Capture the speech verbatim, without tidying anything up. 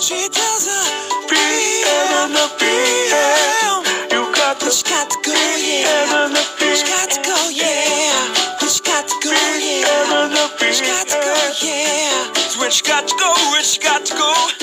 She tells her P M, P M, you got to, she got to go, yeah. She got to go, yeah. She got to go, yeah. She got to go, yeah. When she got to go, when she got to go.